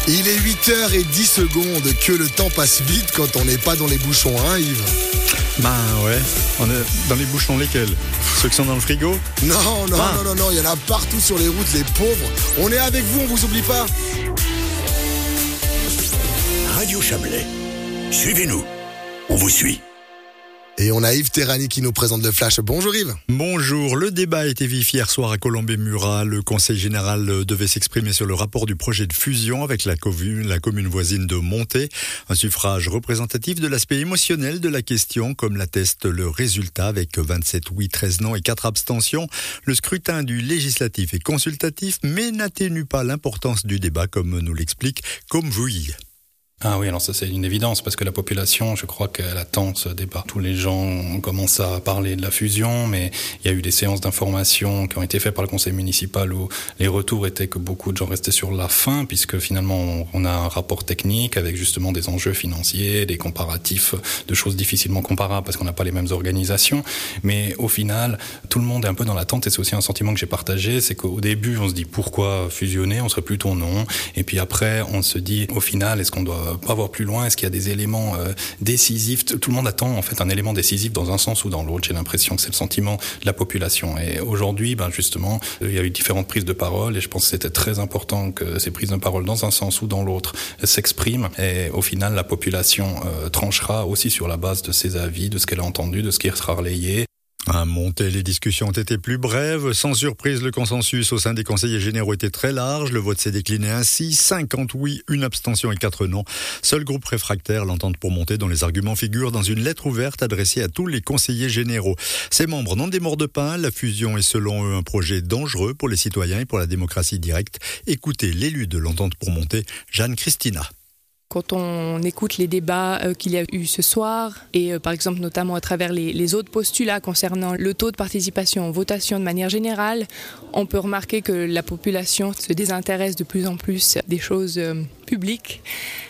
Il est 8h10, que le temps passe vite quand on n'est pas dans les bouchons, hein Yves? Ben ouais, on est dans les bouchons lesquels? Ceux qui sont dans le frigo? Non, il y en a partout sur les routes, les pauvres. On est avec vous, on vous oublie pas. Radio Chablais, suivez-nous, on vous suit. Et on a Yves Terrani qui nous présente le Flash. Bonjour Yves. Bonjour, le débat a été vif hier soir à Colombey-Murat. Le conseil général devait s'exprimer sur le rapport du projet de fusion avec la commune voisine de Monté. Un suffrage représentatif de l'aspect émotionnel de la question, comme l'atteste le résultat avec 27 oui, 13 non et 4 abstentions. Le scrutin du législatif est consultatif, mais n'atténue pas l'importance du débat, comme nous l'explique Comvouille. Ah oui, alors ça c'est une évidence parce que la population, je crois qu'elle attend ce débat. Tous les gens commencent à parler de la fusion, mais il y a eu des séances d'information qui ont été faites par le conseil municipal où les retours étaient que beaucoup de gens restaient sur la fin, puisque finalement on a un rapport technique avec justement des enjeux financiers, des comparatifs de choses difficilement comparables parce qu'on n'a pas les mêmes organisations. Mais au final, tout le monde est un peu dans l'attente et c'est aussi un sentiment que j'ai partagé, c'est qu'au début on se dit pourquoi fusionner, on serait plutôt non. Et puis après on se dit au final est-ce qu'on doit pas voir plus loin, est-ce qu'il y a des éléments décisifs? Tout le monde attend en fait un élément décisif dans un sens ou dans l'autre. J'ai l'impression que c'est le sentiment de la population. Et aujourd'hui, justement, il y a eu différentes prises de parole et je pense que c'était très important que ces prises de parole dans un sens ou dans l'autre s'expriment. Et au final, la population tranchera aussi sur la base de ses avis, de ce qu'elle a entendu, de ce qui sera relayé. À Monté, les discussions ont été plus brèves. Sans surprise, le consensus au sein des conseillers généraux était très large. Le vote s'est décliné ainsi. 50 oui, 1 abstention et 4 non. Seul groupe réfractaire, l'Entente pour Monté, dont les arguments figurent dans une lettre ouverte adressée à tous les conseillers généraux. Ses membres n'en démordent pas. La fusion est selon eux un projet dangereux pour les citoyens et pour la démocratie directe. Écoutez l'élu de l'Entente pour Monté, Jeanne Christina. Quand on écoute les débats qu'il y a eu ce soir, et par exemple notamment à travers les autres postulats concernant le taux de participation en votation de manière générale, on peut remarquer que la population se désintéresse de plus en plus des choses publiques.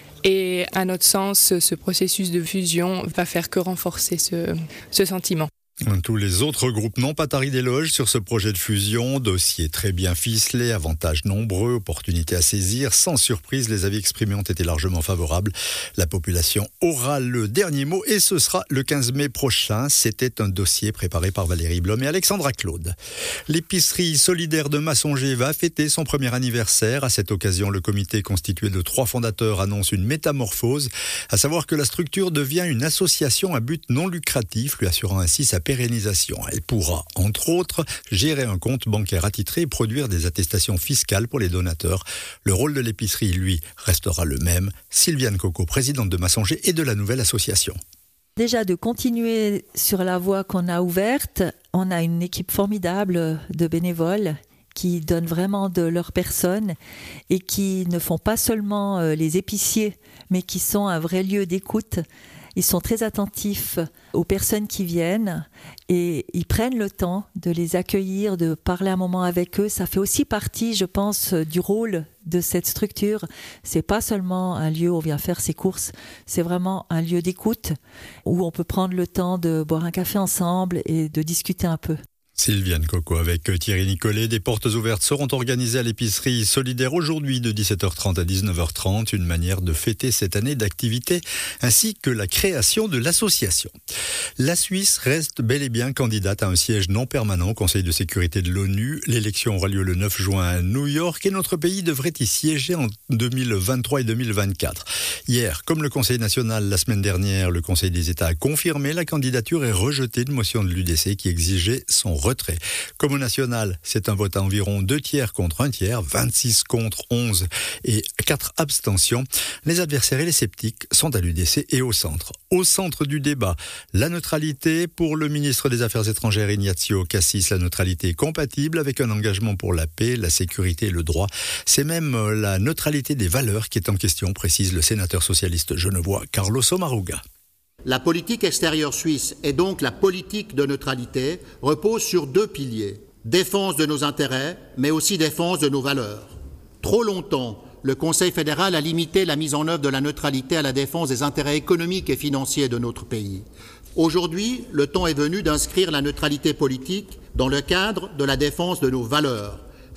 Et à notre sens, ce processus de fusion va faire que renforcer ce sentiment. Tous les autres groupes n'ont pas tari d'éloges sur ce projet de fusion. Dossier très bien ficelé, avantages nombreux, opportunités à saisir. Sans surprise, les avis exprimés ont été largement favorables. La population aura le dernier mot et ce sera le 15 mai prochain. C'était un dossier préparé par Valérie Blom et Alexandra Claude. L'épicerie solidaire de Massonger va fêter son premier anniversaire. À cette occasion, le comité constitué de 3 fondateurs annonce une métamorphose, à savoir que la structure devient une association à but non lucratif, lui assurant ainsi sa pérennisation. Elle pourra, entre autres, gérer un compte bancaire attitré et produire des attestations fiscales pour les donateurs. Le rôle de l'épicerie, lui, restera le même. Sylviane Coco, présidente de Massonger et de la nouvelle association. Déjà de continuer sur la voie qu'on a ouverte, on a une équipe formidable de bénévoles qui donnent vraiment de leur personne et qui ne font pas seulement les épiciers, mais qui sont un vrai lieu d'écoute. Ils sont très attentifs aux personnes qui viennent et ils prennent le temps de les accueillir, de parler un moment avec eux. Ça fait aussi partie, je pense, du rôle de cette structure. C'est pas seulement un lieu où on vient faire ses courses, c'est vraiment un lieu d'écoute où on peut prendre le temps de boire un café ensemble et de discuter un peu. Sylviane Coco avec Thierry Nicolet. Des portes ouvertes seront organisées à l'épicerie solidaire aujourd'hui de 17h30 à 19h30. Une manière de fêter cette année d'activité ainsi que la création de l'association. La Suisse reste bel et bien candidate à un siège non permanent au Conseil de sécurité de l'ONU. L'élection aura lieu le 9 juin à New York et notre pays devrait y siéger en 2023 et 2024. Hier, comme le Conseil national la semaine dernière, le Conseil des États a confirmé la candidature et rejeté une motion de l'UDC qui exigeait son retrait. Comme au national, c'est un vote à environ 2 tiers contre 1 tiers, 26 contre 11 et 4 abstentions. Les adversaires et les sceptiques sont à l'UDC et au centre. Au centre du débat, la neutralité pour le ministre des Affaires étrangères Ignazio Cassis. La neutralité est compatible avec un engagement pour la paix, la sécurité et le droit. C'est même la neutralité des valeurs qui est en question, précise le sénateur socialiste genevois Carlos Omaruga. La politique extérieure suisse et donc la politique de neutralité repose sur 2 piliers. Défense de nos intérêts, mais aussi défense de nos valeurs. Trop longtemps, le Conseil fédéral a limité la mise en œuvre de la neutralité à la défense des intérêts économiques et financiers de notre pays. Aujourd'hui, le temps est venu d'inscrire la neutralité politique dans le cadre de la défense de nos valeurs.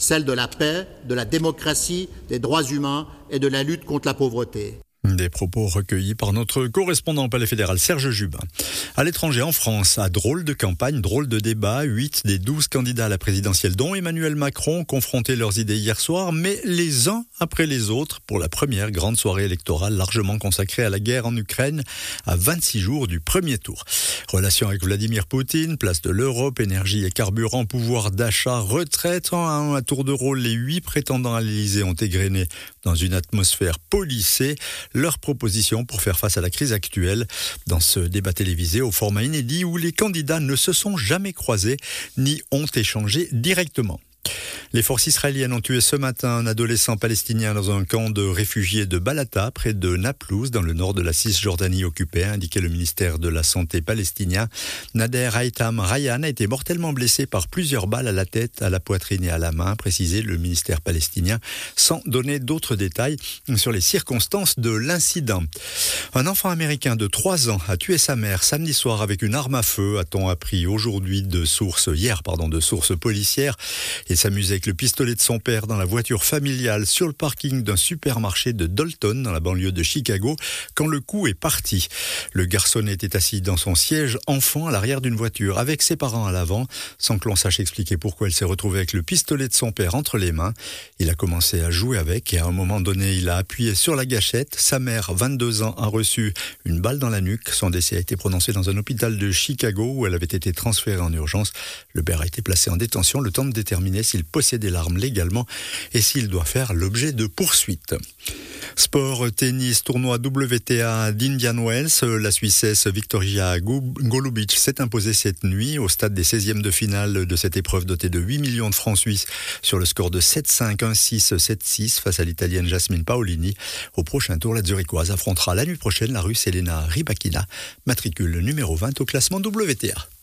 celle de la paix, de la démocratie, des droits humains et de la lutte contre la pauvreté. Des propos recueillis par notre correspondant au Palais fédéral, Serge Jubin. À l'étranger, en France, à drôle de campagne, drôle de débat, 8 des 12 candidats à la présidentielle, dont Emmanuel Macron, ont confronté leurs idées hier soir, mais les uns après les autres, pour la première grande soirée électorale largement consacrée à la guerre en Ukraine, à 26 jours du premier tour. Relations avec Vladimir Poutine, place de l'Europe, énergie et carburant, pouvoir d'achat, retraite, à tour de rôle, les 8 prétendants à l'Élysée ont égrené dans une atmosphère policée leurs propositions pour faire face à la crise actuelle dans ce débat télévisé au format inédit où les candidats ne se sont jamais croisés ni ont échangé directement. Les forces israéliennes ont tué ce matin un adolescent palestinien dans un camp de réfugiés de Balata, près de Naplouse, dans le nord de la Cisjordanie occupée, a indiqué le ministère de la Santé palestinien. Nader Haytham Ryan a été mortellement blessé par plusieurs balles à la tête, à la poitrine et à la main, a précisé le ministère palestinien, sans donner d'autres détails sur les circonstances de l'incident. Un enfant américain de 3 ans a tué sa mère samedi soir avec une arme à feu, a-t-on appris hier de sources policières. Il s'amusait avec le pistolet de son père dans la voiture familiale sur le parking d'un supermarché de Dalton dans la banlieue de Chicago quand le coup est parti. Le garçonnet était assis dans son siège enfant à l'arrière d'une voiture avec ses parents à l'avant sans que l'on sache expliquer pourquoi il s'est retrouvé avec le pistolet de son père entre les mains. Il a commencé à jouer avec et à un moment donné il a appuyé sur la gâchette. Sa mère, 22 ans, a reçu une balle dans la nuque. Son décès a été prononcé dans un hôpital de Chicago où elle avait été transférée en urgence. Le père a été placé en détention le temps de déterminer s'il possédait l'arme légalement et s'il doit faire l'objet de poursuites. Sport, tennis, tournoi WTA d'Indian Wells. La Suissesse Victoria Golubic s'est imposée cette nuit au stade des 16e de finale de cette épreuve dotée de 8 millions de francs suisses sur le score de 7-5, 1-6, 7-6 face à l'Italienne Jasmine Paolini. Au prochain tour, la Zurichoise affrontera la nuit prochaine la Russe Elena Rybakina, matricule numéro 20 au classement WTA.